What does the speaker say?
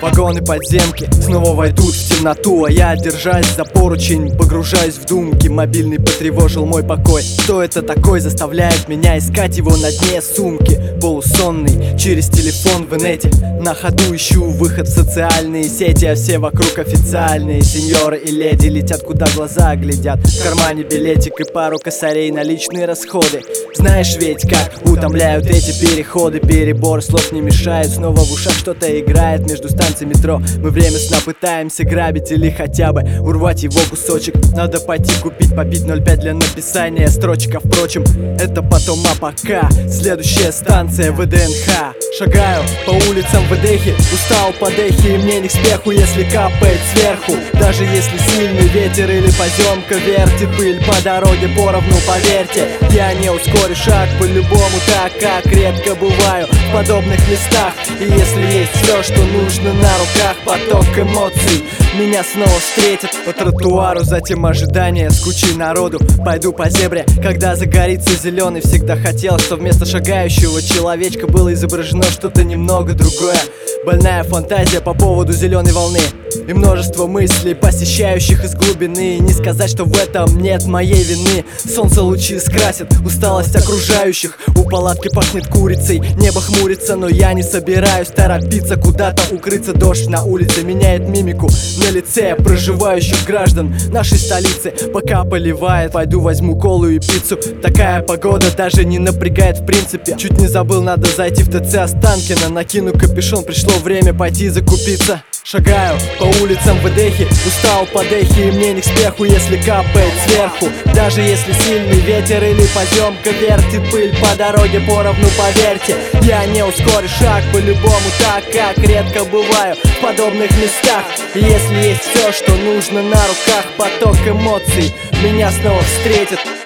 Вагоны подземки снова войдут в темноту, а я, держась за поручень, погружаюсь в думки. Мобильный потревожил мой покой. Что это такое заставляет меня искать его на дне сумки? Полусонный, через телефон в инете, на ходу ищу выход в социальные сети. А все вокруг официальные сеньоры и леди летят, куда глаза глядят. В кармане билетик и пару косарей на личные расходы. Знаешь ведь, как утомляют эти переходы. Перебор слов не мешает, снова в ушах что-то играет. Между станций метро мы время сна пытаемся грабить или хотя бы урвать его кусочек. Надо пойти купить, попить 0,5 для написания строчек. А впрочем, это потом, а пока следующая станция ВДНХ. Шагаю по улицам ВДХи, устал по дехе, и мне не к спеху, если капает сверху. Даже если сильный ветер или поземка вертит пыль по дороге поровну, поверьте, я не ускорю шаг по-любому, так как редко бываю в подобных местах. И если есть все, что нужно на руках, поток эмоций меня снова встретит по тротуару, затем ожидание с кучей народу. Пойду по зебре, когда загорится зеленый. Всегда хотел, что вместо шагающего человечка было изображено что-то немного другое. Больная фантазия по поводу зеленой волны и множество мыслей, посещающих из глубины. И не сказать, что в этом нет моей вины. Солнце лучи скрасит усталость окружающих. У палатки пахнет курицей, небо хмурится, но я не собираюсь торопиться куда-то укрыться. Дождь на улице меняет мимику на лице проживающих граждан нашей столицы. Пока поливает, пойду возьму колу и пиццу. Такая погода даже не напрягает в принципе. Чуть не забыл, надо зайти в ТЦ Останкино. Накину капюшон, пришло время пойти закупиться. Шагаю по улицам ВДХи, устал по дехе, и мне не к спеху, если капает сверху. Даже если сильный ветер или поземка вертит пыль по дороге поровну, поверьте, я не ускорю шаг по-любому, так как редко бываю в подобных местах. И если есть все, что нужно на руках, поток эмоций меня снова встретит.